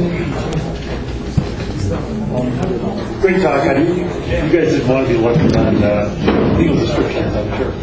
Great talk. You guys didn't want to be looking on legal descriptions, I'm sure.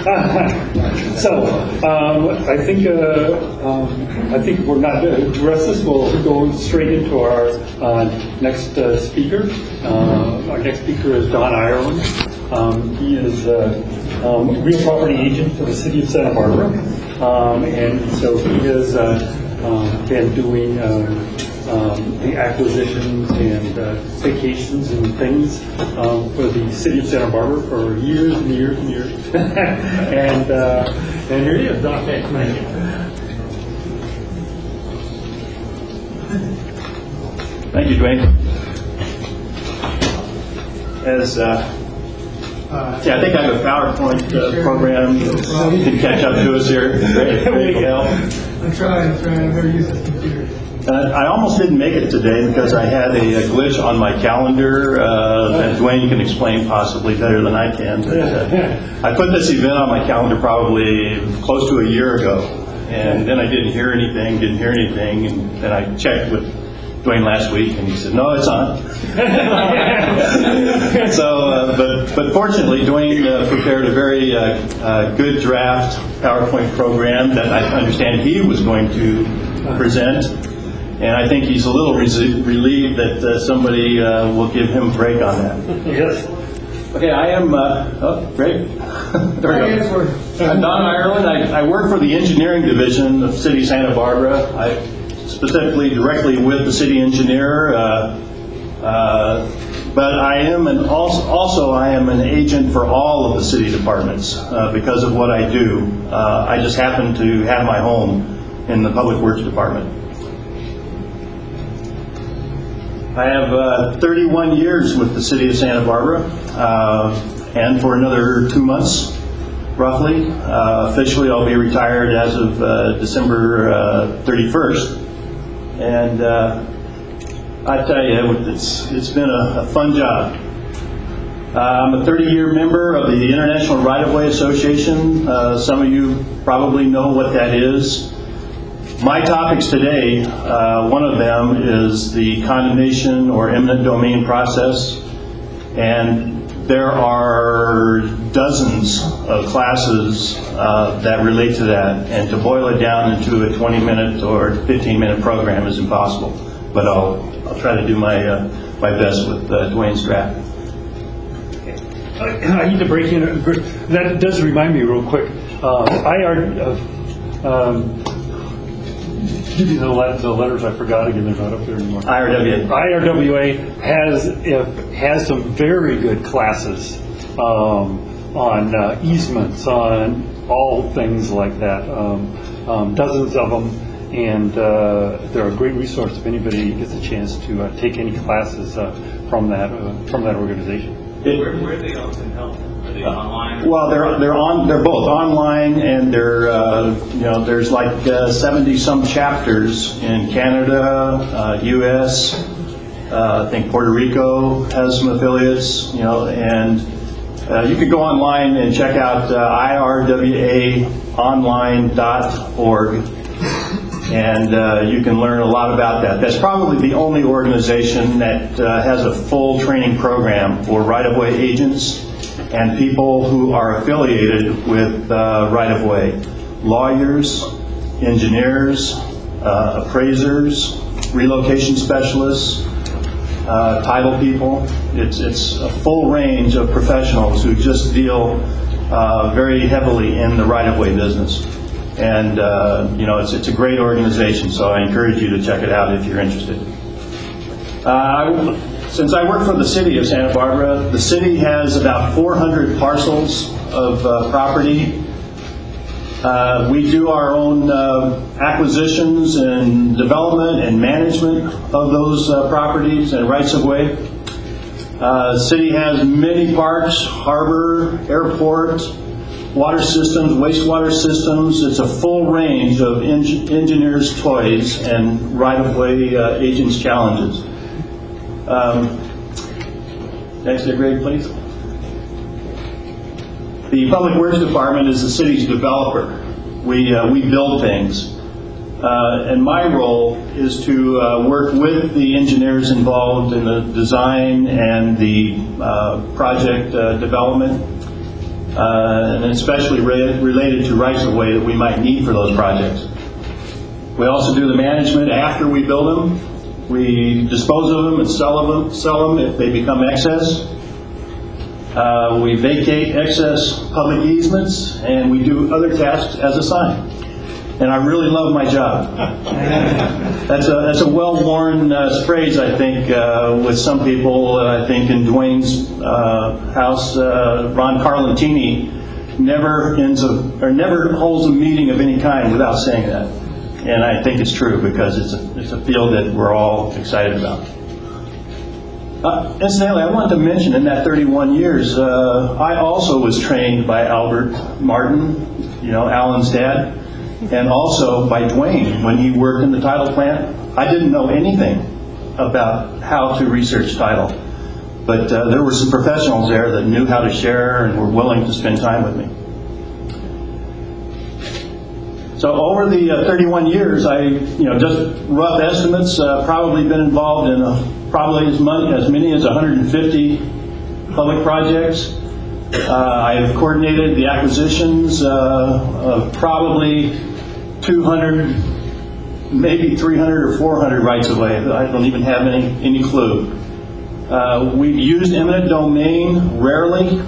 I think we're not to address this. We'll go straight into our next speaker. Our next speaker is Don Ireland. He is a real property agent for the city of Santa Barbara, and so he has been doing the acquisitions and vacations and things for the city of Santa Barbara for years and years and years. and here he is, Don. Thank you. Thank you, Dwayne. I think I have a PowerPoint program. You can catch up to us here. Great help. I'm trying. I've never used this computer. I almost didn't make it today because I had a glitch on my calendar that Dwayne can explain possibly better than I can. But, I put this event on my calendar probably close to a year ago, and then I didn't hear anything, and then I checked with Dwayne last week, and he said, "No, it's on." But fortunately, Dwayne prepared a very good draft PowerPoint program that I understand he was going to present. And I think he's a little relieved that somebody will give him a break on that. Yes. Okay, I am, great. There we go. I'm Don Ireland. I work for the engineering division of City of Santa Barbara. I specifically directly with the city engineer, but I am I am an agent for all of the city departments because of what I do. I just happen to have my home in the Public Works Department. I have 31 years with the city of Santa Barbara, and for another 2 months, roughly. Officially, I'll be retired as of December 31st. And I tell you, it's been a fun job. I'm a 30-year member of the International Right-of-Way Association. Some of you probably know what that is. My topics today, one of them is the condemnation or eminent domain process, and there are dozens of classes that relate to that, and to boil it down into a 20-minute or 15-minute program is impossible, but I'll try to do my best with Dwayne's draft. I need to break in. That does remind me real quick. Give you the letters. I forgot again. They're not up there anymore. IRWA has some very good classes on easements, on all things like that. Dozens of them, and they're a great resource if anybody gets a chance to take any classes from that organization. Where are they often held? Are they online? Well, they're both online, and there's like 70 some chapters in Canada, U.S. I think Puerto Rico has some affiliates, and you could go online and check out irwaonline.org, and you can learn a lot about that. That's probably the only organization that has a full training program for right-of-way agents and people who are affiliated with right-of-way. Lawyers, engineers, appraisers, relocation specialists, title people. It's a full range of professionals who just deal very heavily in the right-of-way business. And it's a great organization, so I encourage you to check it out if you're interested. Since I work for the city of Santa Barbara, the city has about 400 parcels of property. We do our own acquisitions and development and management of those properties and rights of way. The city has many parks, harbor, airport, water systems, wastewater systems. It's a full range of engineers' toys and right-of-way agents' challenges. Next grade, please. The Public Works Department is the city's developer. We build things. And my role is to work with the engineers involved in the design and the project development, and especially related to rights-of-way that we might need for those projects. We also do the management after we build them. We dispose of them and sell them if they become excess. We vacate excess public easements, and we do other tasks as assigned. And I really love my job. That's a well-worn phrase, I think, with some people. I think in Dwayne's house, Ron Carlentini never holds a meeting of any kind without saying that. And I think it's true because it's a field that we're all excited about. Incidentally, I wanted to mention in that 31 years, I also was trained by Albert Martin, Alan's dad, and also by Dwayne when he worked in the title plant. I didn't know anything about how to research title, but there were some professionals there that knew how to share and were willing to spend time with me. So over the 31 years, just rough estimates, probably been involved in probably as many as 150 public projects. I've coordinated the acquisitions of probably 200, maybe 300 or 400 rights-of-way. I don't even have any clue. We've used eminent domain rarely.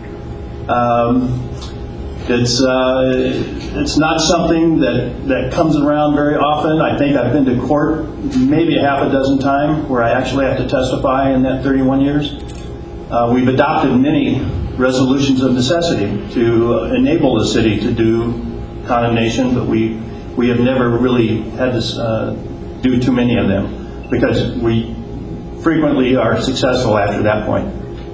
It's not something that comes around very often. I think I've been to court maybe a half a dozen times where I actually have to testify in that 31 years. We've adopted many resolutions of necessity to enable the city to do condemnation, but we have never really had to do too many of them because we frequently are successful after that point.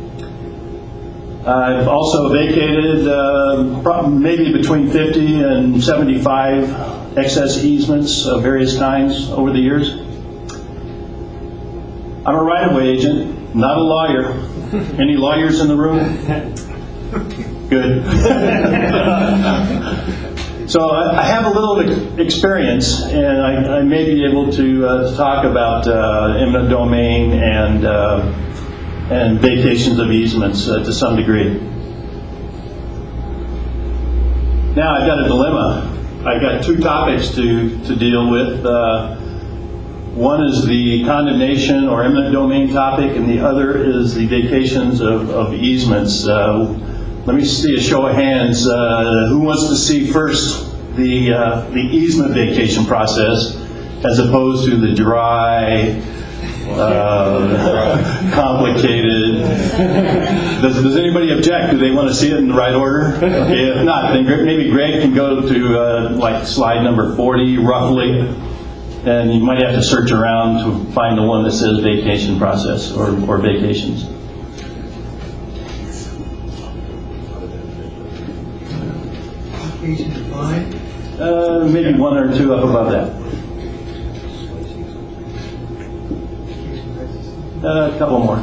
I've also vacated maybe between 50 and 75 excess easements of various kinds over the years. I'm a right-of-way agent, not a lawyer. Any lawyers in the room? Good. So I have a little experience, and I may be able to talk about eminent domain and vacations of easements to some degree. Now I've got a dilemma. I've got two topics to deal with. One is the condemnation or eminent domain topic, and the other is the vacations of easements. Let me see a show of hands. Who wants to see first the easement vacation process as opposed to the dry, complicated? Does anybody object? Do they want to see it in the right order? Okay, if not, then maybe Greg can go to like slide number 40 roughly, and you might have to search around to find the one that says vacation process or vacations. Vacation defined. Maybe one or two up above that. A couple more.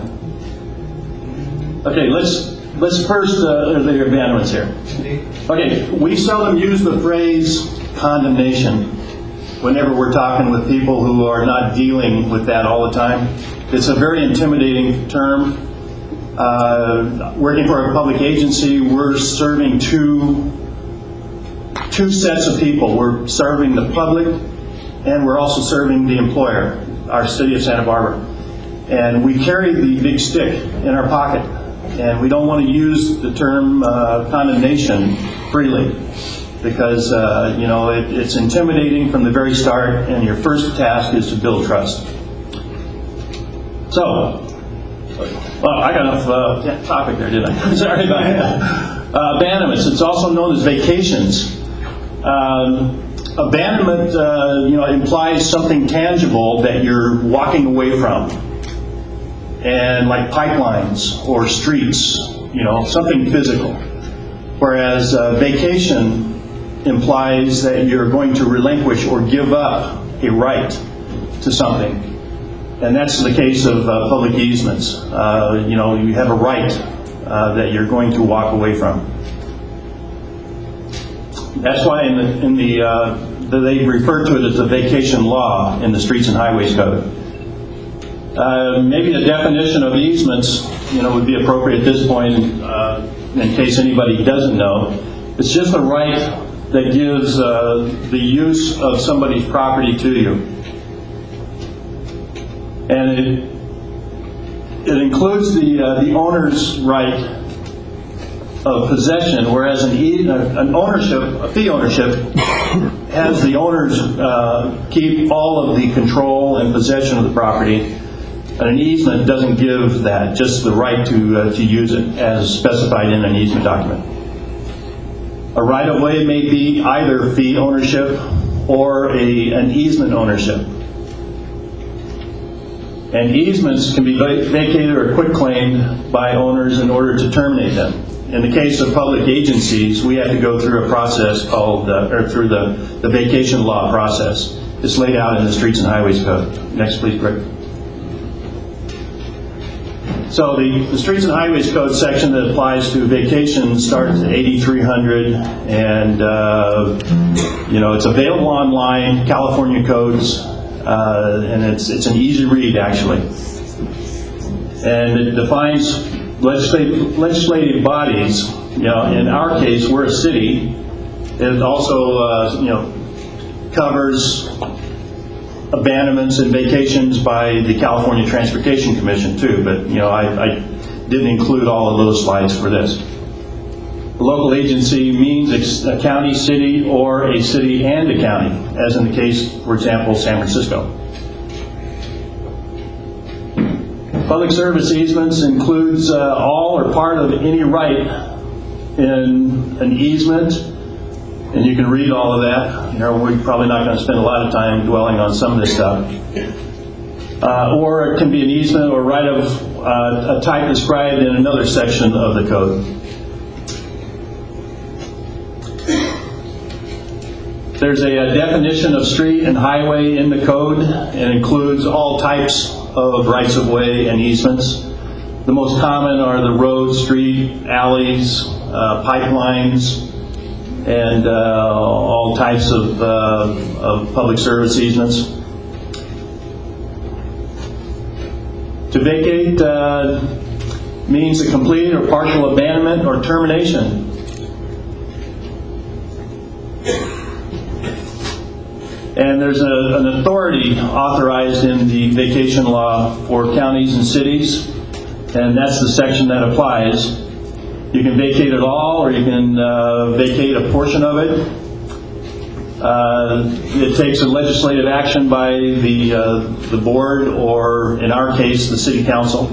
Okay, let's first the abandonments here. Okay, we seldom use the phrase condemnation whenever we're talking with people who are not dealing with that all the time. It's a very intimidating term. Working for a public agency, we're serving two sets of people. We're serving the public, and we're also serving the employer, our city of Santa Barbara. And we carry the big stick in our pocket, and we don't want to use the term condemnation freely because it's intimidating from the very start, and your first task is to build trust. So, well, I got enough topic there, didn't I? Sorry about that. Abandonments. It's also known as vacations. Abandonment, implies something tangible that you're walking away from. And like pipelines or streets, something physical. Whereas vacation implies that you're going to relinquish or give up a right to something. And that's the case of public easements. You have a right that you're going to walk away from. That's why in the they refer to it as the vacation law in the Streets and Highways Code. Maybe a definition of easements, would be appropriate at this point, in case anybody doesn't know. It's just a right that gives the use of somebody's property to you, and it includes the owner's right of possession, whereas an ownership, a fee ownership, has the owners keep all of the control and possession of the property. And an easement doesn't give that, just the right to use it as specified in an easement document. A right-of-way may be either fee ownership or an easement ownership. And easements can be vacated or quitclaimed by owners in order to terminate them. In the case of public agencies, we have to go through a process called, through the vacation law process. It's laid out in the Streets and Highways Code. Next, please, Greg. So the Streets and Highways Code section that applies to vacation starts at 8300, and it's available online, California codes, and it's an easy read actually, and it defines legislative bodies. In our case, we're a city. It also covers abandonments and vacations by the California Transportation Commission too, but I didn't include all of those slides for this. A local agency means a county, city, or a city and a county, as in the case, for example, San Francisco. Public service easements includes all or part of any right in an easement, and you can read all of that. We're probably not going to spend a lot of time dwelling on some of this stuff. Or it can be an easement or right of a type described in another section of the code. There's a definition of street and highway in the code, and includes all types of rights-of-way and easements. The most common are the road, street, alleys, pipelines, and all types of public service easements. To vacate means a complete or partial abandonment or termination. And there's an authority authorized in the vacation law for counties and cities, and that's the section that applies. You can vacate it all, or you can vacate a portion of it. It takes a legislative action by the board, or in our case, the city council.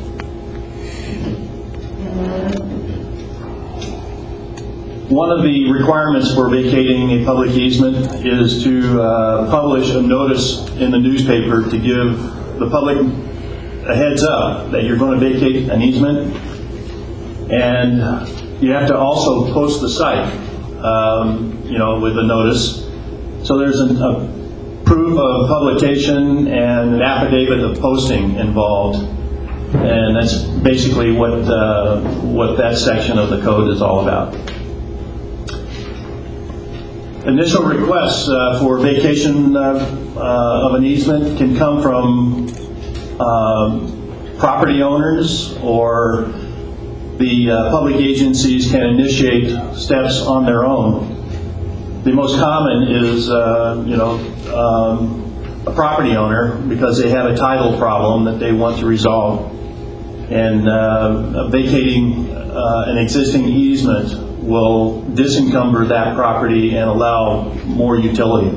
One of the requirements for vacating a public easement is to publish a notice in the newspaper to give the public a heads up that you're going to vacate an easement. And you have to also post the site, with a notice. So there's a proof of publication and an affidavit of posting involved, and that's basically what that section of the code is all about. Initial requests for vacation of an easement can come from property owners, or the public agencies can initiate steps on their own. The most common is, a property owner, because they have a title problem that they want to resolve, and vacating an existing easement will disencumber that property and allow more utility.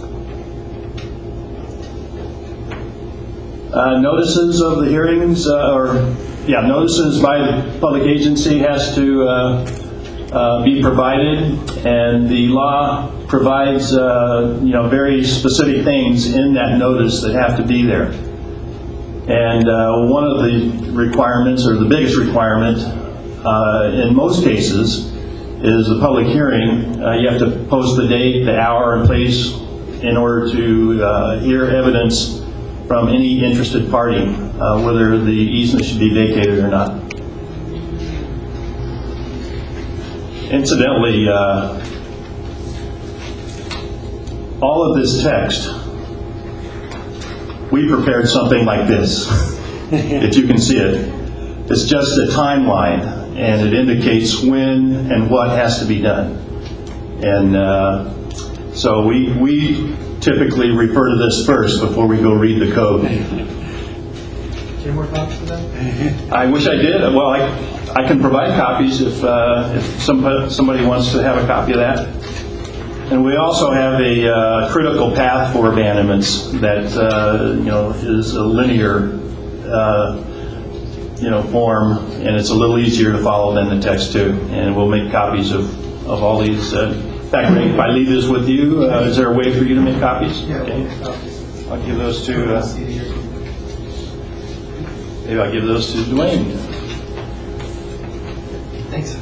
Notices of the hearings, notices by the public agency has to be provided, and the law provides very specific things in that notice that have to be there. And one of the requirements, or the biggest requirement in most cases, is the public hearing. You have to post the date, the hour, and place in order to hear evidence from any interested party, whether the easement should be vacated or not. all of this text, we prepared something like this, if you can see it. It's just a timeline, and it indicates when and what has to be done. And so we typically refer to this first before we go read the code. Any more copies of that? I wish I did. Well, I can provide copies if somebody wants to have a copy of that. And we also have a critical path for abandonments that is a linear form, and it's a little easier to follow than the text too. And we'll make copies of all these. In fact, if I leave this with you, is there a way for you to make copies? Yeah, Okay. copies. I'll give those to. Maybe I'll give those to Dwayne. Thanks.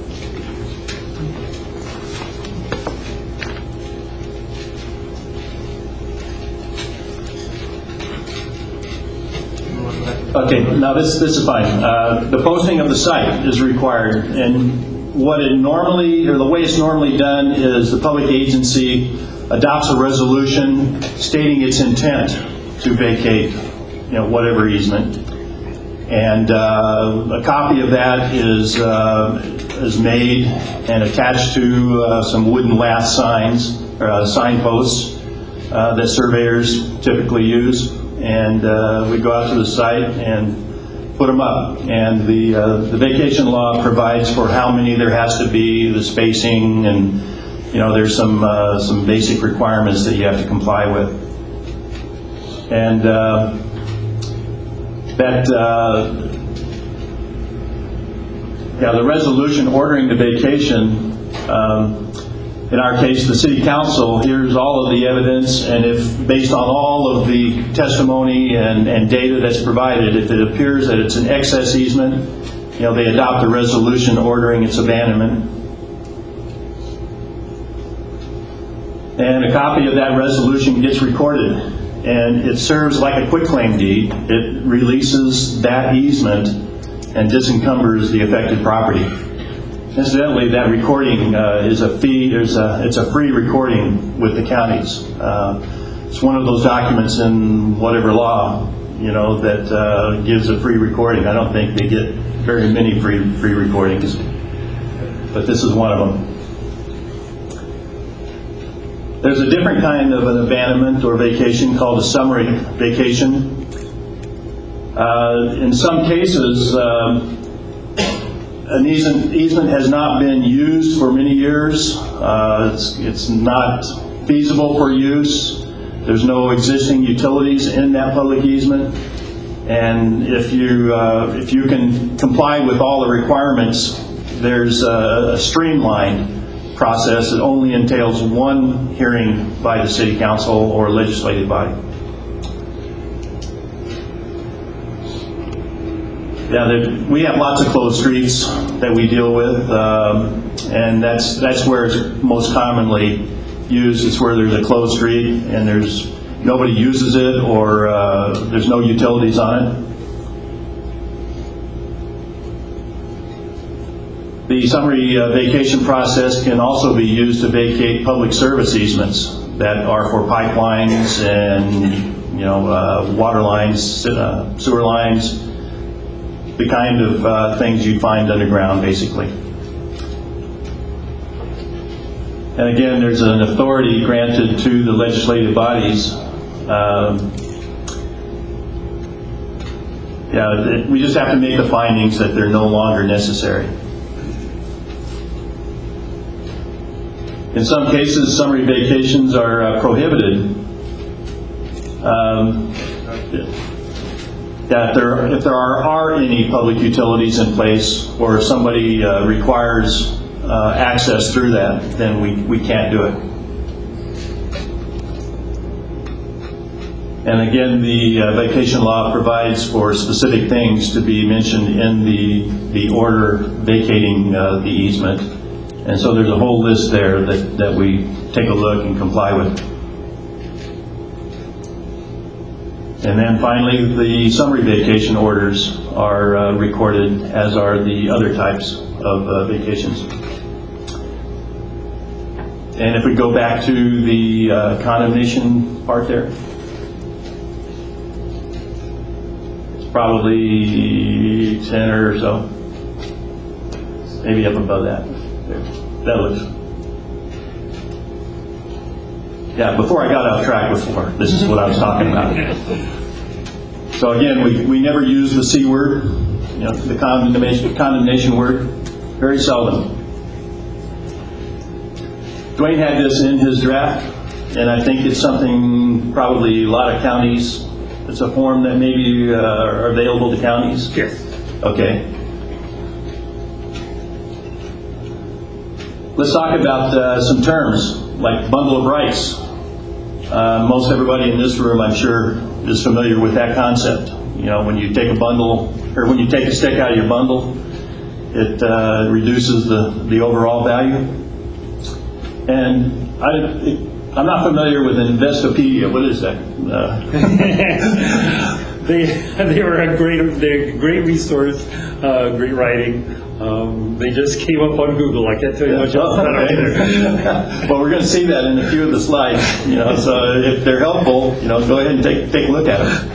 Okay, now this is fine. The posting of the site is required, and what it normally, or the way it's normally done, is the public agency adopts a resolution stating its intent to vacate, whatever easement, and a copy of that is made and attached to some wooden lath signs, or signposts that surveyors typically use. And we go out to the site and put them up. And the vacation law provides for how many there has to be, the spacing, and there's some basic requirements that you have to comply with. And the resolution ordering the vacation. In our case, the city council hears all of the evidence, and if based on all of the testimony and data that's provided, if it appears that it's an excess easement, they adopt a resolution ordering its abandonment. And a copy of that resolution gets recorded, and it serves like a quitclaim deed. It releases that easement and disencumbers the affected property. Incidentally, that recording is a fee. It's a free recording with the counties. It's one of those documents in whatever law, that gives a free recording. I don't think they get very many free recordings, but this is one of them. There's a different kind of an abandonment or vacation called a summary vacation. In some cases, an easement has not been used for many years. It's not feasible for use. There's no existing utilities in that public easement. And if you can comply with all the requirements, there's a streamlined process that only entails one hearing by the city council or legislative body. We have lots of closed streets that we deal with, and that's where it's most commonly used. It's where there's a closed street and nobody uses it, or there's no utilities on it. The summary vacation process can also be used to vacate public service easements that are for pipelines and water lines, sewer lines. The kind of things you'd find underground, basically. And again, there's an authority granted to the legislative bodies. We just have to make the findings that they're no longer necessary. In some cases, summary vacations are prohibited. If there are any public utilities in place, or if somebody requires access through that, then we can't do it. And again, the vacation law provides for specific things to be mentioned in the order vacating the easement. And so there's a whole list there that we take a look and comply with. And then finally, the summary vacation orders are recorded, as are the other types of vacations. And if we go back to the condemnation part there, it's probably 10 or so, maybe up above that. There. That looks. Yeah, before I got off track before, this is what I was talking about. So again, we never use the C word, the condemnation word, very seldom. Dwayne had this in his draft, and I think it's something probably a lot of counties, it's a form that maybe are available to counties? Yes. Okay. Let's talk about some terms, like bundle of rights. Most everybody in this room, I'm sure, is familiar with that concept. When you take a bundle, or when you take a stick out of your bundle, it reduces the overall value. And I'm not familiar with Investopedia. What is that? They were they're a great resource, great writing. They just came up on Google. I can't tell you much else about it either. Well, we're going to see that in a few of the slides. So if they're helpful, go ahead and take a look at them.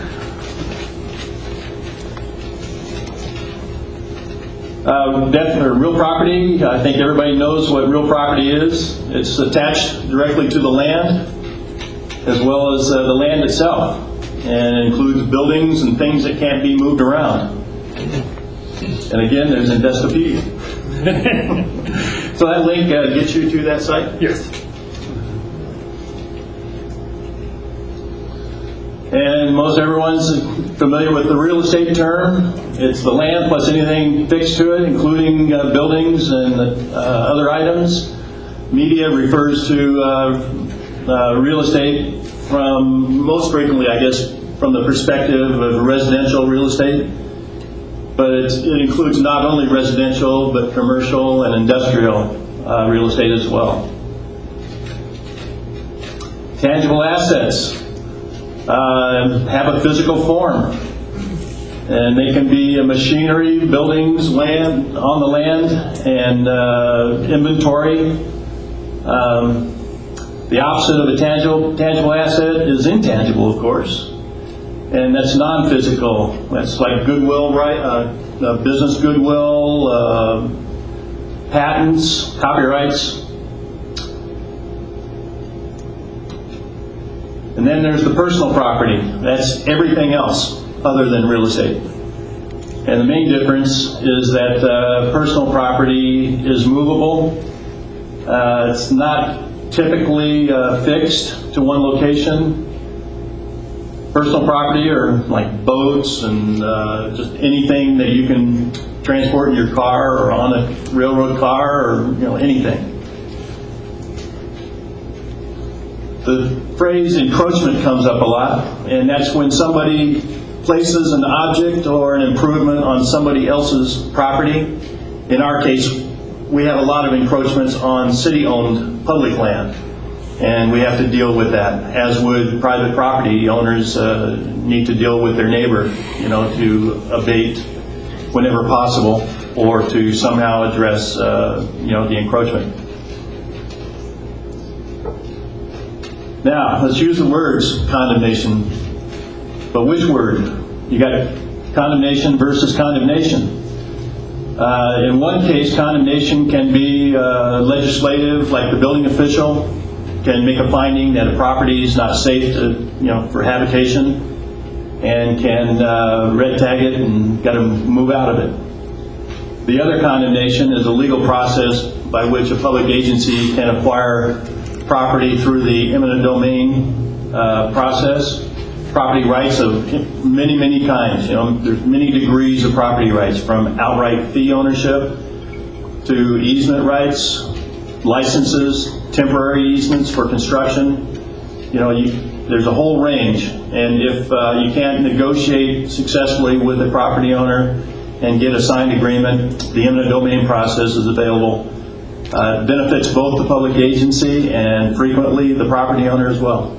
Real property, I think everybody knows what real property is. It's attached directly to the land as well as the land itself, and includes buildings and things that can't be moved around. And again, there's Investopedia. So that link gets you to that site? Yes. And most everyone's familiar with the real estate term. It's the land plus anything fixed to it, including buildings and other items. Media refers to real estate most frequently, I guess, from the perspective of residential real estate. But it includes not only residential, but commercial and industrial real estate as well. Tangible assets have a physical form, and they can be machinery, buildings, land on the land, and inventory. The opposite of a tangible asset is intangible, of course, and that's non-physical. That's like goodwill, business goodwill, patents, copyrights. And then there's the personal property. That's everything else other than real estate. And the main difference is that personal property is movable. It's not typically fixed to one location. Personal property are like boats and just anything that you can transport in your car or on a railroad car or anything. The phrase encroachment comes up a lot, and that's when somebody places an object or an improvement on somebody else's property. In our case, we have a lot of encroachments on city-owned public land, and we have to deal with that, as would private property owners need to deal with their neighbor, to abate whenever possible or to somehow address, the encroachment. Now, let's use the words condemnation. But which word? You got condemnation versus condemnation. In one case, condemnation can be legislative, like the building official can make a finding that a property is not safe for habitation, and can red tag it and got to move out of it. The other condemnation is a legal process by which a public agency can acquire property through the eminent domain process. Property rights of many, many kinds. There's many degrees of property rights, from outright fee ownership to easement rights, licenses, temporary easements for construction. There's a whole range. And if you can't negotiate successfully with the property owner and get a signed agreement, the eminent domain process is available. It benefits both the public agency and frequently the property owner as well.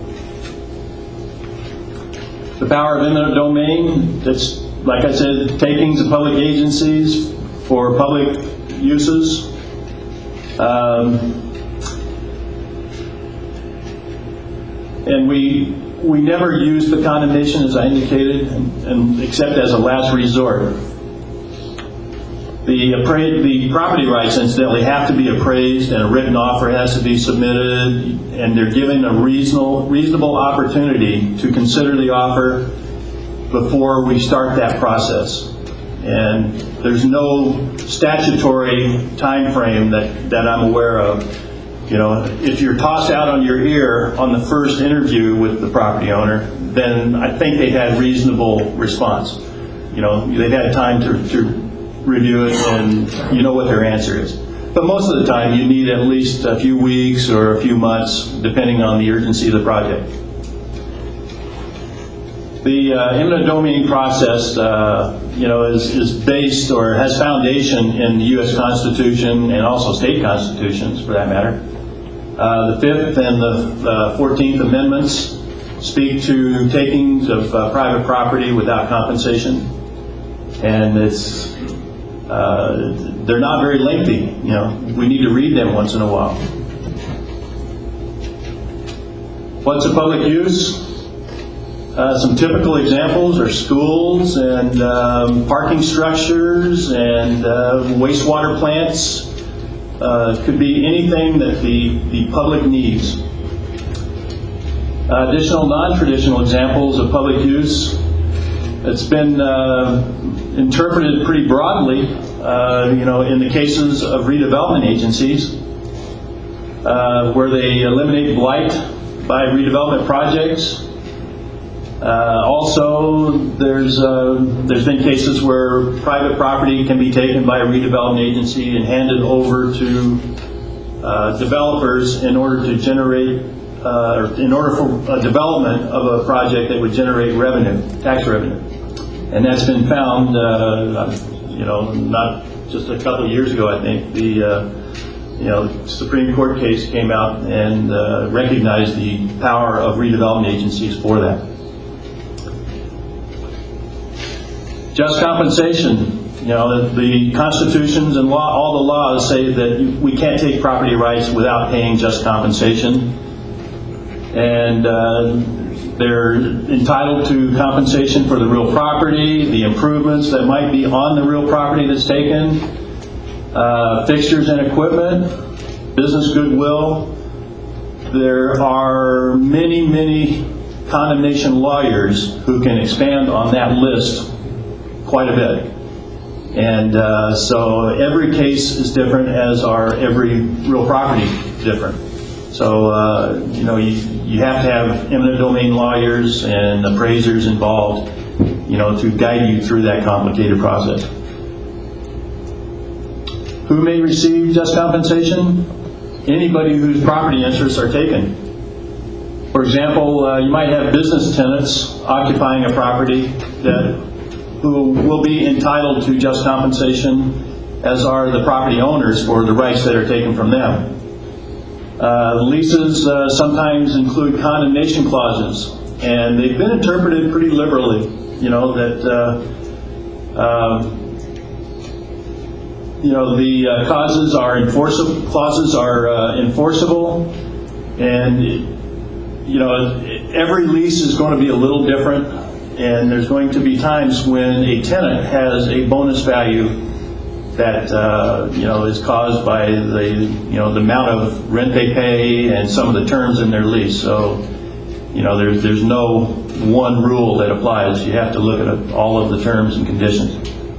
The power of eminent domain, that's, like I said, takings of public agencies for public uses. And we never use the condemnation, as I indicated, and except as a last resort. The property rights, incidentally, have to be appraised, and a written offer has to be submitted, and they're given a reasonable opportunity to consider the offer before we start that process. And there's no statutory time frame that I'm aware of. You know, if you're tossed out on your ear on the first interview with the property owner, then I think they had reasonable response. You know, they've had time to review it, and you know what their answer is. But most of the time, you need at least a few weeks or a few months, depending on the urgency of the project. The eminent domain process, you know, is based or has foundation in the U.S. Constitution and also state constitutions, for that matter. The 5th and the 14th Amendments speak to takings of private property without compensation, and it's they're not very lengthy. You know, we need to read them once in a while. What's a public use? Some typical examples are schools and parking structures and wastewater plants. Could be anything that the public needs. Additional non-traditional examples of public use. It's been interpreted pretty broadly, you know, in the cases of redevelopment agencies, where they eliminate blight by redevelopment projects. Also, there's been cases where private property can be taken by a redevelopment agency and handed over to developers in order to generate, or in order for a development of a project that would generate revenue, tax revenue. And that's been found, you know, not just a couple of years ago, I think. You know, Supreme Court case came out and recognized the power of redevelopment agencies for that. Just compensation. You know, the constitutions and law, all the laws say that we can't take property rights without paying just compensation. And they're entitled to compensation for the real property, the improvements that might be on the real property that's taken, fixtures and equipment, business goodwill. There are many, many condemnation lawyers who can expand on that list quite a bit. And so every case is different, as are every real property different. So, you know, you have to have eminent domain lawyers and appraisers involved, you know, to guide you through that complicated process. Who may receive just compensation? Anybody whose property interests are taken. For example, you might have business tenants occupying a property who will be entitled to just compensation, as are the property owners for the rights that are taken from them. Leases sometimes include condemnation clauses, and they've been interpreted pretty liberally. You know, that you know, the clauses are enforceable, and you know, every lease is going to be a little different, and there's going to be times when a tenant has a bonus value that you know, is caused by the amount of rent they pay and some of the terms in their lease. So, you know, there's no one rule that applies. You have to look at all of the terms and conditions.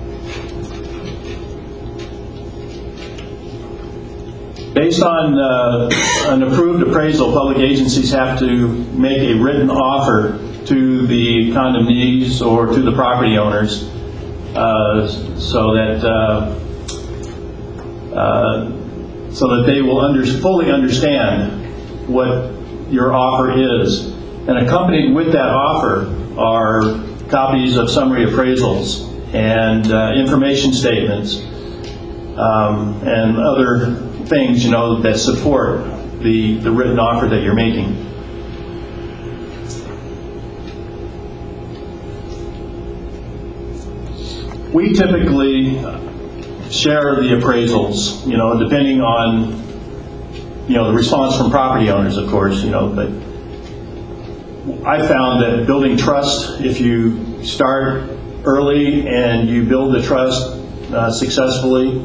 Based on an approved appraisal, public agencies have to make a written offer to the condemnees or to the property owners, so that they will fully understand what your offer is. And accompanied with that offer are copies of summary appraisals and information statements and other things, you know, that support the written offer that you're making. We typically share the appraisals, you know, depending on, you know, the response from property owners, of course, you know, but I found that building trust, if you start early and you build the trust successfully,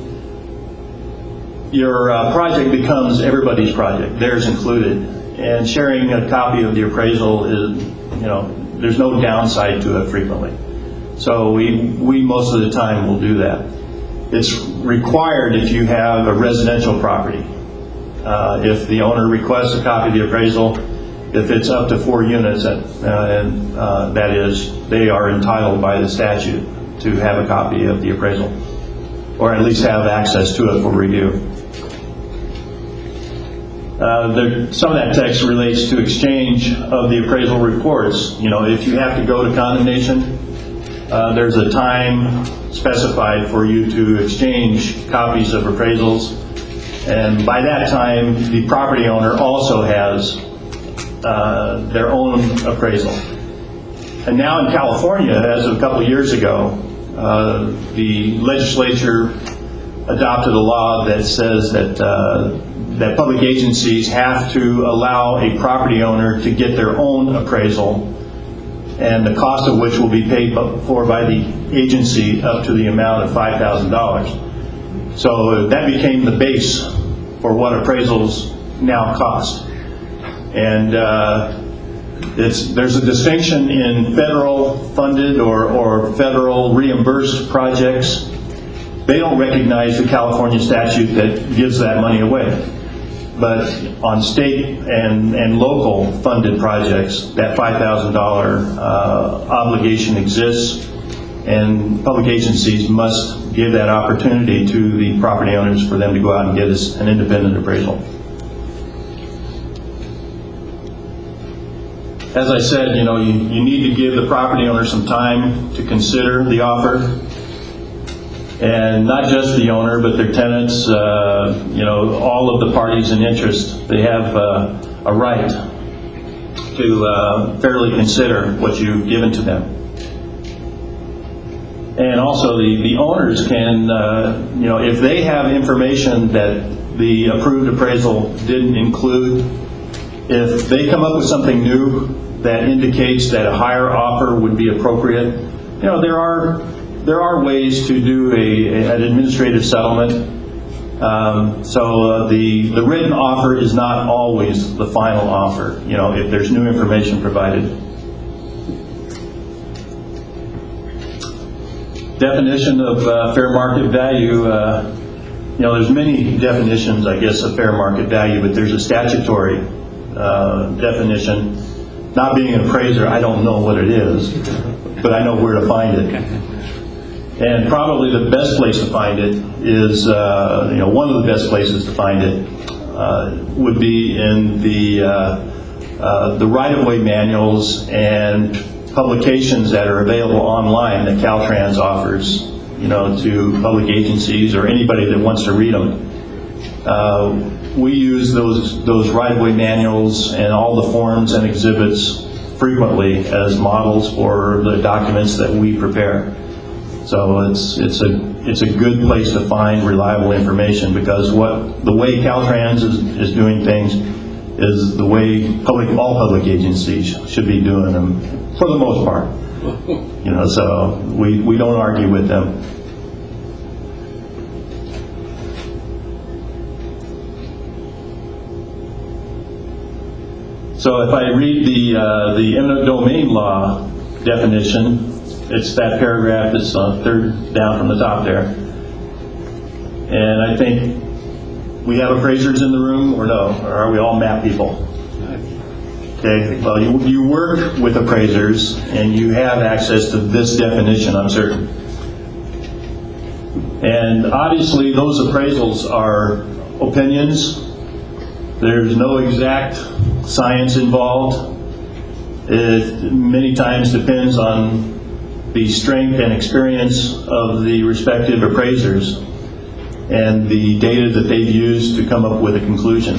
your project becomes everybody's project, theirs included. And sharing a copy of the appraisal is, there's no downside to it frequently. So we most of the time will do that. It's required if you have a residential property. If the owner requests a copy of the appraisal, if it's up to 4 units, that is, they are entitled by the statute to have a copy of the appraisal, or at least have access to it for review. Some of that text relates to exchange of the appraisal reports. If you have to go to condemnation, there's a time specified for you to exchange copies of appraisals, and by that time the property owner also has their own appraisal. And now in California, as of a couple of years ago, the legislature adopted a law that says that that public agencies have to allow a property owner to get their own appraisal, and the cost of which will be paid for by the agency up to the amount of $5,000. So that became the base for what appraisals now cost. And there's a distinction in federal funded or federal reimbursed projects. They don't recognize the California statute that gives that money away. But on state and local funded projects, that $5,000 obligation exists, and public agencies must give that opportunity to the property owners for them to go out and get an independent appraisal. As I said, you need to give the property owner some time to consider the offer. And not just the owner, but their tenants, all of the parties in interest, they have a right to fairly consider what you've given to them. And also the owners can, if they have information that the approved appraisal didn't include, if they come up with something new that indicates that a higher offer would be appropriate, there are ways to do an administrative settlement. So the written offer is not always the final offer, if there's new information provided. Definition of fair market value, there's many definitions, I guess, of fair market value, but there's a statutory definition. Not being an appraiser, I don't know what it is, but I know where to find it. And probably the best place to find it is, one of the best places to find it would be in the right-of-way manuals and publications that are available online that Caltrans offers, to public agencies or anybody that wants to read them. We use those right-of-way manuals and all the forms and exhibits frequently as models for the documents that we prepare. So it's a good place to find reliable information, because the way Caltrans is doing things is the way all public agencies should be doing them for the most part. So we don't argue with them. So if I read the eminent domain law definition, it's that paragraph that's third down from the top there. And I think we have appraisers in the room, or no? Or are we all map people? Okay, well, you work with appraisers, and you have access to this definition, I'm certain. And obviously, those appraisals are opinions. There's no exact science involved. It many times depends on the strength and experience of the respective appraisers and the data that they've used to come up with a conclusion.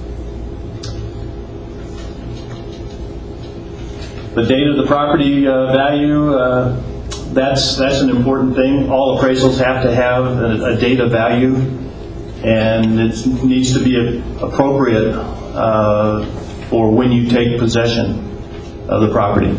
The date of the property value, that's an important thing. All appraisals have to have a date of value, and it needs to be appropriate for when you take possession. of the property.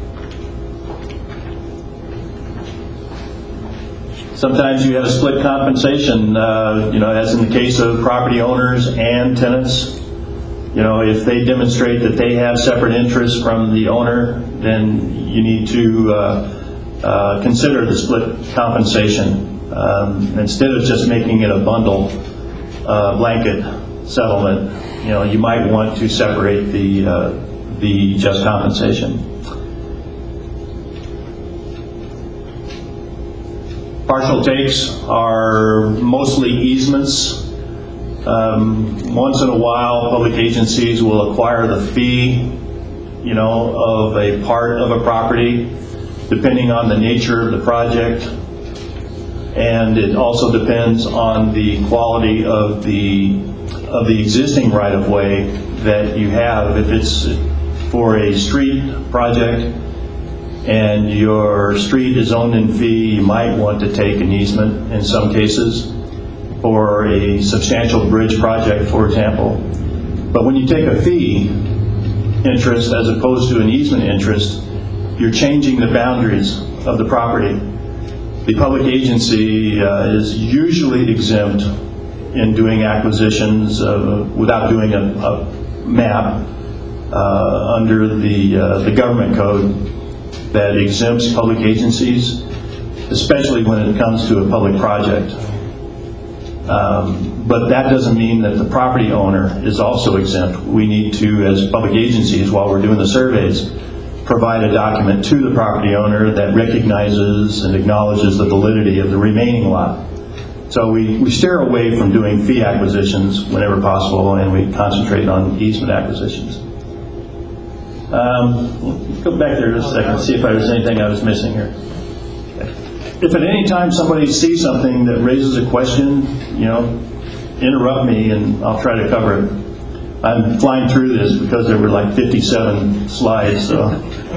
Sometimes you have split compensation, as in the case of property owners and tenants. If they demonstrate that they have separate interests from the owner, then you need to consider the split compensation instead of just making it a bundle, blanket settlement. You might want to separate the just compensation. Partial takes are mostly easements. Once in a while, public agencies will acquire the fee, of a part of a property, depending on the nature of the project, and it also depends on the quality of the existing right-of-way that you have. If it's for a street project and your street is owned in fee, you might want to take an easement in some cases for a substantial bridge project, for example. But when you take a fee interest as opposed to an easement interest, you're changing the boundaries of the property. The public agency is usually exempt in doing acquisitions without doing a map under the government code that exempts public agencies, especially when it comes to a public project. But that doesn't mean that the property owner is also exempt. We need to, as public agencies, while we're doing the surveys, provide a document to the property owner that recognizes and acknowledges the validity of the remaining lot. So we steer away from doing fee acquisitions whenever possible, and we concentrate on easement acquisitions. Go back there just a second, see if there's anything I was missing here. If at any time somebody sees something that raises a question, interrupt me and I'll try to cover it. I'm flying through this because there were like 57 slides. So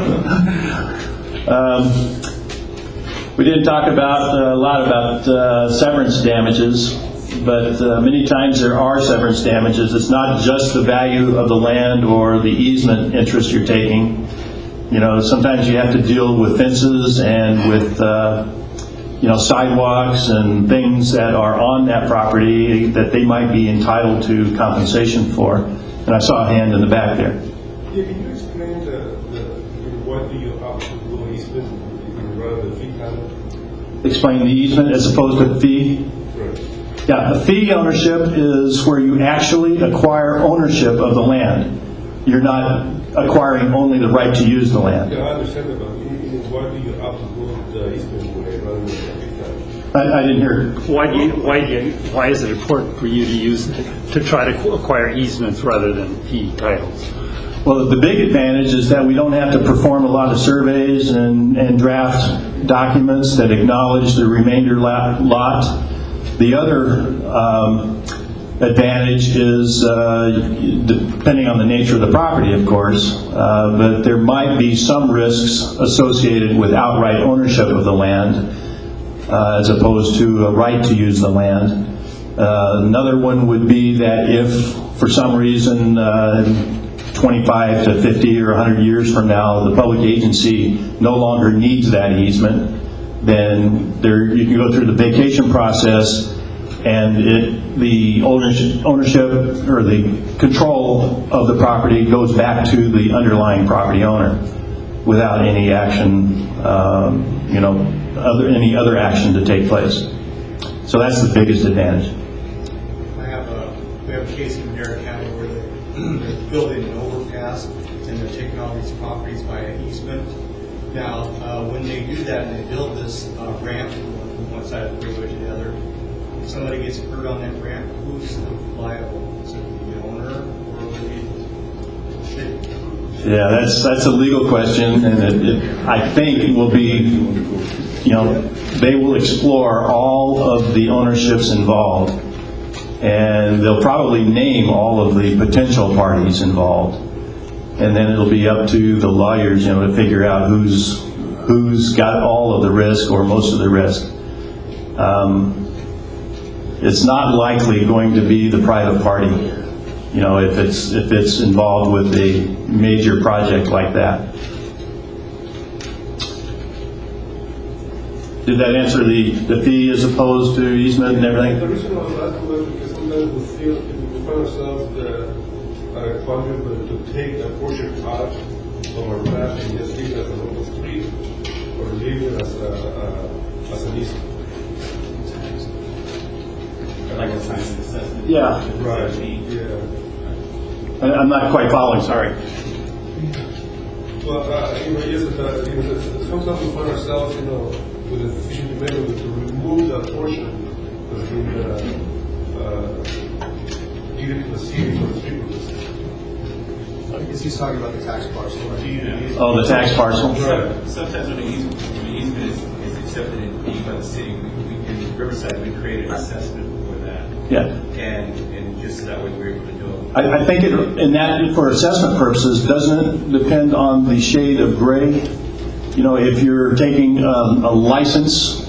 we didn't talk a lot about severance damages, but many times there are severance damages. It's not just the value of the land or the easement interest you're taking. Sometimes you have to deal with fences and with sidewalks and things that are on that property that they might be entitled to compensation for. And I saw a hand in the back there. Yeah, can you explain what do you opt to do easement rather than fee kind of? Explain the easement as opposed to the fee? Right. Yeah, the fee ownership is where you actually acquire ownership of the land. You're not acquiring only the right to use the land. Yeah, I understand that, but why do you opt to go the easement way rather than the fee kind of? I didn't hear. Why is it important for you to try to acquire easements rather than fee titles? Well, the big advantage is that we don't have to perform a lot of surveys and draft documents that acknowledge the remainder lot. The other advantage is, depending on the nature of the property, of course, but there might be some risks associated with outright ownership of the land as opposed to a right to use the land. Another one would be that if, for some reason, 25 to 50 or 100 years from now, the public agency no longer needs that easement, then you can go through the vacation process and the ownership or the control of the property goes back to the underlying property owner without any action, any other action to take place. So that's the biggest advantage. We have a case in Merritt County where they're building an overpass and they're taking all these properties by an easement. Now, when they do that and they build this ramp from one side of the freeway to the other, if somebody gets hurt on that ramp, who's liable? Is it the owner or the city? Yeah, that's a legal question, and I think it will be, they will explore all of the ownerships involved, and they'll probably name all of the potential parties involved, and then it'll be up to the lawyers, to figure out who's got all of the risk or most of the risk. It's not likely going to be the private party. you know, if it's involved with a major project like that. Did that answer the fee as opposed to easement and The everything? reason I was asking was because sometimes we find ourselves at a quandary whether to take a portion out of our map and just leave it as an open street, or leave it as an easement. Like a science assessment. Yeah. Right, Fee. yeah. I'm not quite following, sorry. Well, yes, sometimes we find ourselves, with a decision to make to remove that portion that's been given to the city for the street purposes. I guess he's talking about the tax parcel, right? Oh, the tax parcel? Right. Sometimes when the easement is accepted in fee by the city, Riverside, we create an assessment for that. Yeah. And just that way we're able to do it. I think in that, for assessment purposes, doesn't it depend on the shade of gray? You know, if you're taking a license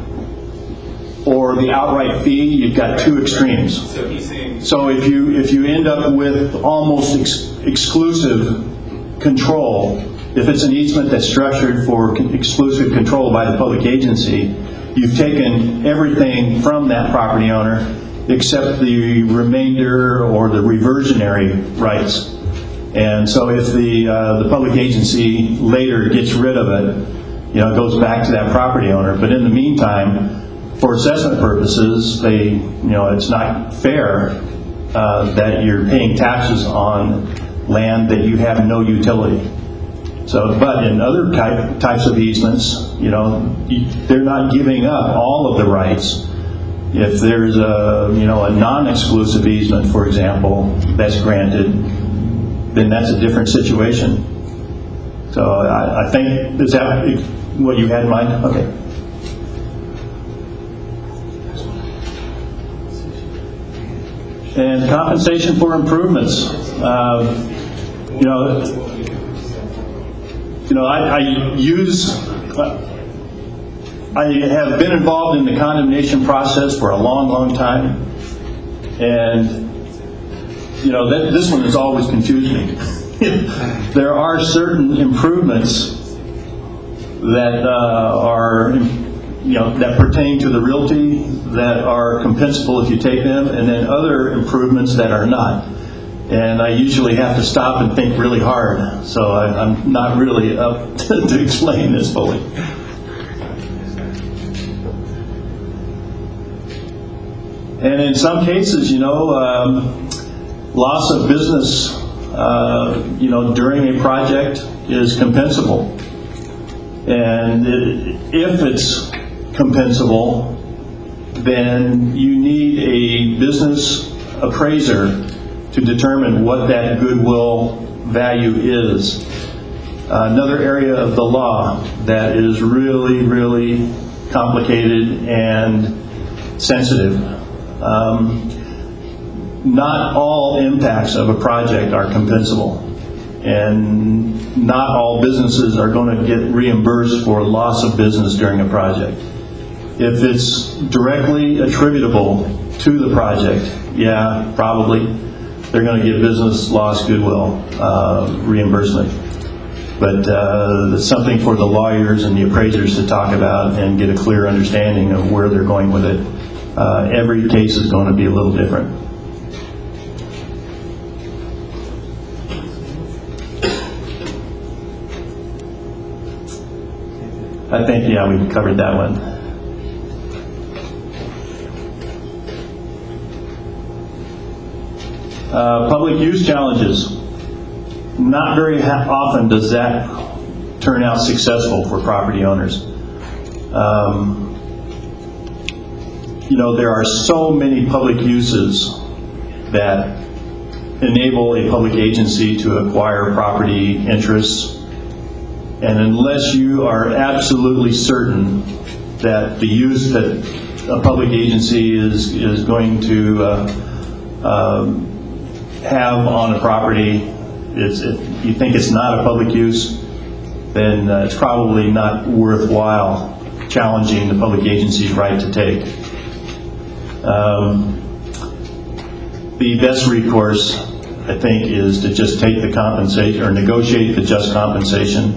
or the outright fee, you've got two extremes. So he's saying, So if you end up with almost exclusive control, if it's an easement that's structured for exclusive control by the public agency, you've taken everything from that property owner except the remainder or the reversionary rights. And so if the public agency later gets rid of it, it goes back to that property owner. But in the meantime, for assessment purposes, it's not fair that you're paying taxes on land that you have no utility. So, but in other types of easements, they're not giving up all of the rights. If there's a non-exclusive easement, for example, that's granted, then that's a different situation. So I think, is that what you had in mind? Okay. And compensation for improvements. I have been involved in the condemnation process for a long, long time, and this one has always confused me. There are certain improvements that that pertain to the realty that are compensable if you take them, and then other improvements that are not. And I usually have to stop and think really hard, so I'm not really up to explain this fully. And in some cases, loss of business, during a project is compensable. And if it's compensable, then you need a business appraiser to determine what that goodwill value is. Another area of the law that is really, really complicated and sensitive. Not all impacts of a project are compensable, and not all businesses are going to get reimbursed for loss of business during a project. If it's directly attributable to the project, yeah, probably they're going to get business loss goodwill reimbursement. But it's something for the lawyers and the appraisers to talk about and get a clear understanding of where they're going with it. Every case is going to be a little different. I think, yeah, we covered that one. Public use challenges. Not very often does that turn out successful for property owners. There are so many public uses that enable a public agency to acquire property interests. And unless you are absolutely certain that the use that a public agency is going to have on a property, if you think it's not a public use, then it's probably not worthwhile challenging the public agency's right to take. The best recourse I think, is to just take the compensation or negotiate the just compensation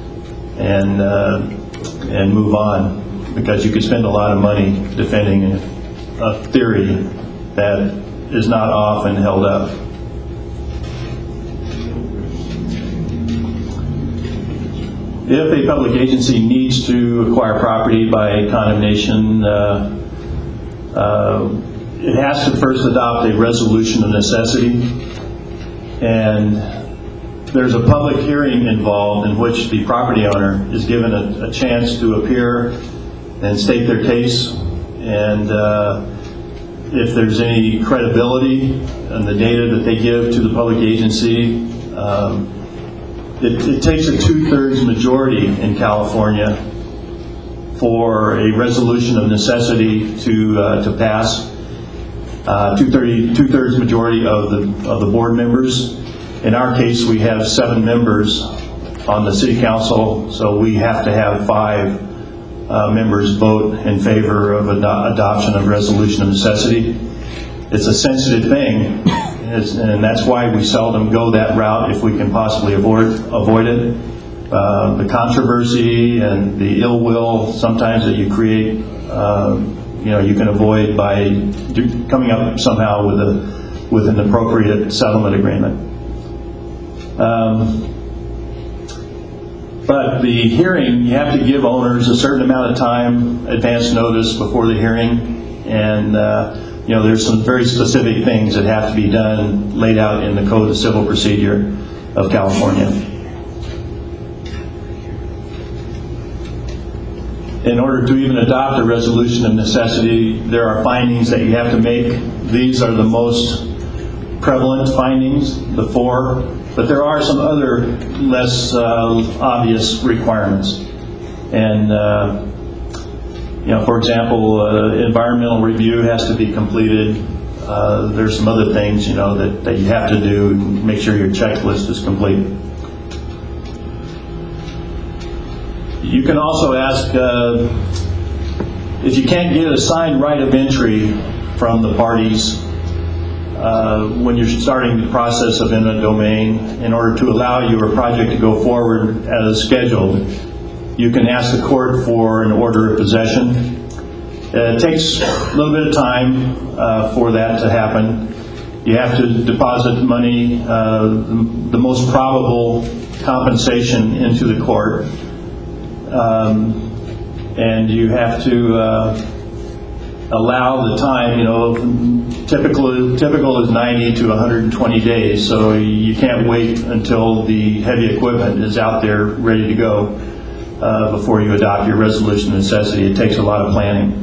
and move on, because you could spend a lot of money defending a theory that is not often held up. If a public agency needs to acquire property by condemnation, it has to first adopt a resolution of necessity, and there's a public hearing involved in which the property owner is given a chance to appear and state their case, and if there's any credibility in the data that they give to the public agency, it takes a 2/3 majority in California for a resolution of necessity to pass. 2/3 majority of the board members. In our case, we have 7 members on the city council, so we have to have 5 members vote in favor of adoption of resolution of necessity. It's a sensitive thing, and that's why we seldom go that route if we can possibly avoid it. The controversy and the ill will sometimes that you create, you can avoid by coming up somehow with an appropriate settlement agreement. But the hearing, you have to give owners a certain amount of time, advance notice before the hearing, and there's some very specific things that have to be done, laid out in the Code of Civil Procedure of California. In order to even adopt a resolution of necessity, there are findings that you have to make. These are the most prevalent findings, the 4, but there are some other less obvious requirements. And, for example, environmental review has to be completed. There's some other things, that you have to do and make sure your checklist is complete. You can also ask, if you can't get a signed right of entry from the parties when you're starting the process of eminent domain, in order to allow your project to go forward as scheduled, you can ask the court for an order of possession. It takes a little bit of time for that to happen. You have to deposit money, the most probable compensation, into the court. And you have to allow the time, typical is 90 to 120 days, so you can't wait until the heavy equipment is out there ready to go before you adopt your resolution of necessity. It takes a lot of planning.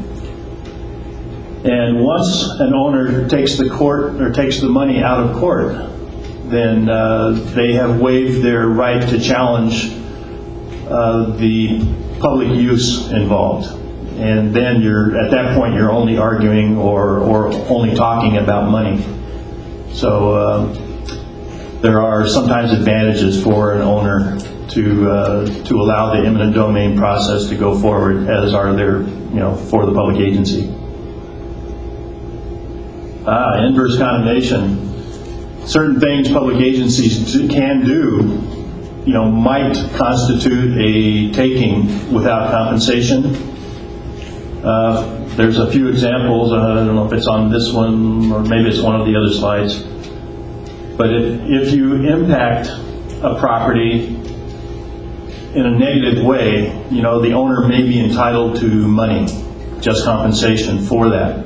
And once an owner takes the money out of court, then they have waived their right to challenge the public use involved, and then at that point you're only arguing or only talking about money. So there are sometimes advantages for an owner to allow the eminent domain process to go forward, as are there for the public agency. Inverse condemnation. Certain things public agencies can do might constitute a taking without compensation. There's a few examples. I don't know if it's on this one or maybe it's one of the other slides. But if you impact a property in a negative way, the owner may be entitled to money, just compensation for that.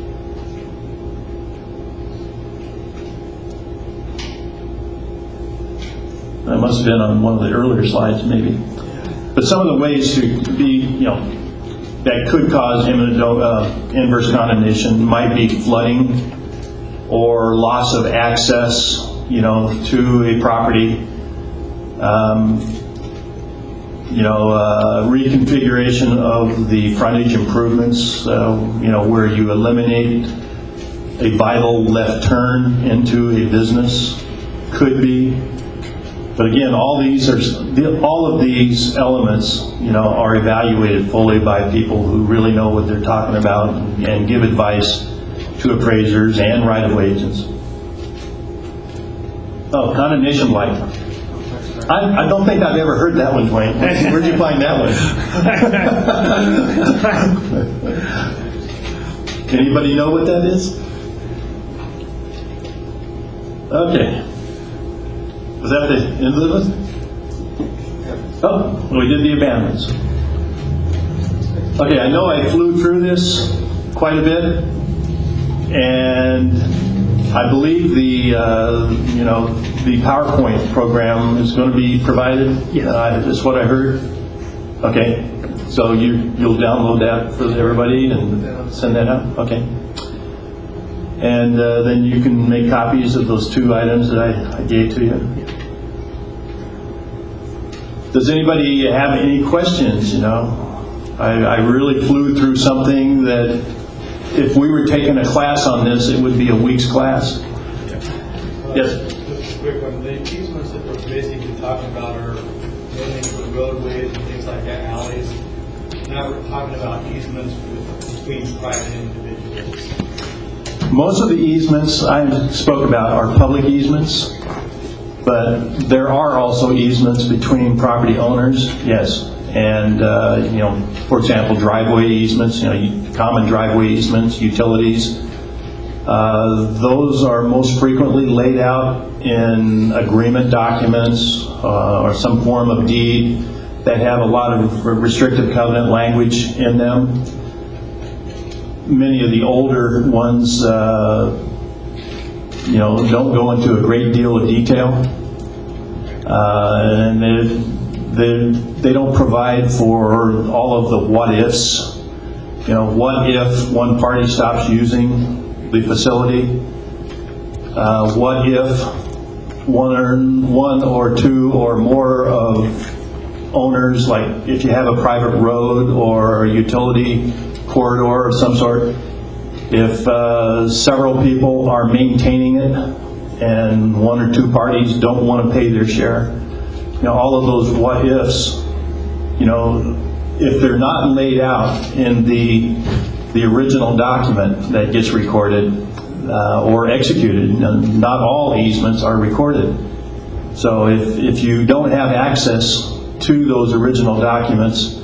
That must have been on one of the earlier slides, maybe. But some of the ways to be, that could cause inverse condemnation might be flooding or loss of access, to a property. Reconfiguration of the frontage improvements, where you eliminate a vital left turn into a business, could be. But again, all of these elements, are evaluated fully by people who really know what they're talking about and give advice to appraisers and right-of-way agents. Oh, condemnation blight. I don't think I've ever heard that one, Dwayne. Where'd you find that one? Anybody know what that is? Okay. Was that the end of the list? Oh, we did the abandonments. Okay, I know I flew through this quite a bit, and I believe the PowerPoint program is going to be provided. Yes. That's what I heard. Okay, so you'll download that for everybody and send that out. Okay, and then you can make copies of those 2 items that I gave to you. Does anybody have any questions? I really flew through something that if we were taking a class on this, it would be a week's class. Yes? Just a quick one. The easements that we're basically talking about are mainly for roadways and things like that, alleys. Now we're talking about easements between private individuals. Most of the easements I spoke about are public easements, but there are also easements between property owners, yes. And, for example, driveway easements, common driveway easements, utilities. Those are most frequently laid out in agreement documents or some form of deed that have a lot of restrictive covenant language in them. Many of the older ones, don't go into a great deal of detail, and they don't provide for all of the what-ifs. What if one party stops using the facility? What if one or 2 or more of owners, like if you have a private road or a utility corridor of some sort, if several people are maintaining it and 1 or 2 parties don't want to pay their share, all of those what-ifs, if they're not laid out in the original document that gets recorded or executed, not all easements are recorded. So if you don't have access to those original documents,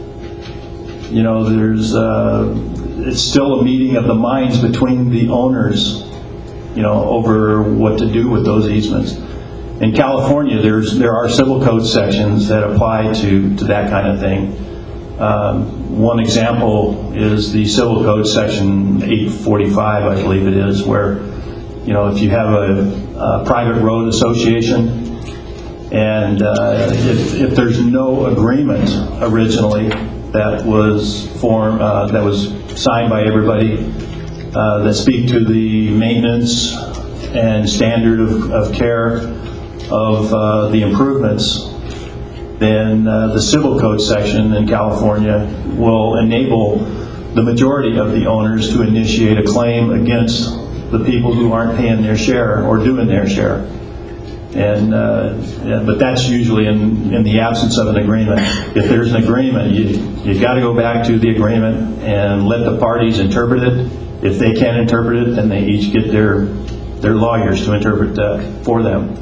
it's still a meeting of the minds between the owners, over what to do with those easements. In California, there are civil code sections that apply to that kind of thing. One example is the civil code section 845, I believe it is, where if you have a private road association and if there's no agreement originally that was formed, that was signed by everybody that speak to the maintenance and standard of care of the improvements, then the civil code section in California will enable the majority of the owners to initiate a claim against the people who aren't paying their share or doing their share. And but that's usually in the absence of an agreement. If there's an agreement, you got to go back to the agreement and let the parties interpret it. If they can't interpret it, then they each get their lawyers to interpret for them.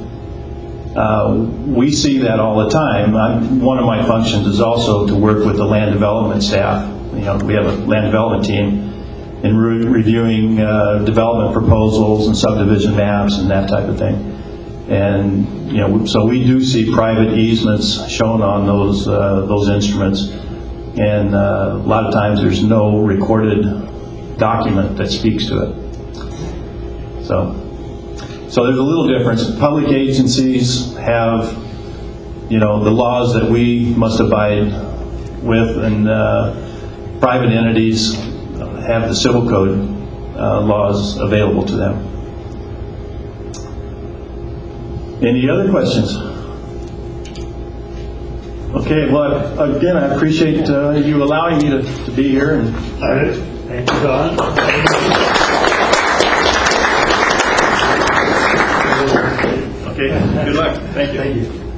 We see that all the time. One of my functions is also to work with the land development staff. We have a land development team in reviewing development proposals and subdivision maps and that type of thing. And so we do see private easements shown on those instruments, and a lot of times there's no recorded document that speaks to it. So there's a little difference. Public agencies have, the laws that we must abide with, and private entities have the civil code laws available to them. Any other questions? Okay, well, again, I appreciate you allowing me to be here. And All right. Thank you, Don. okay, good luck. Thank you. Thank you.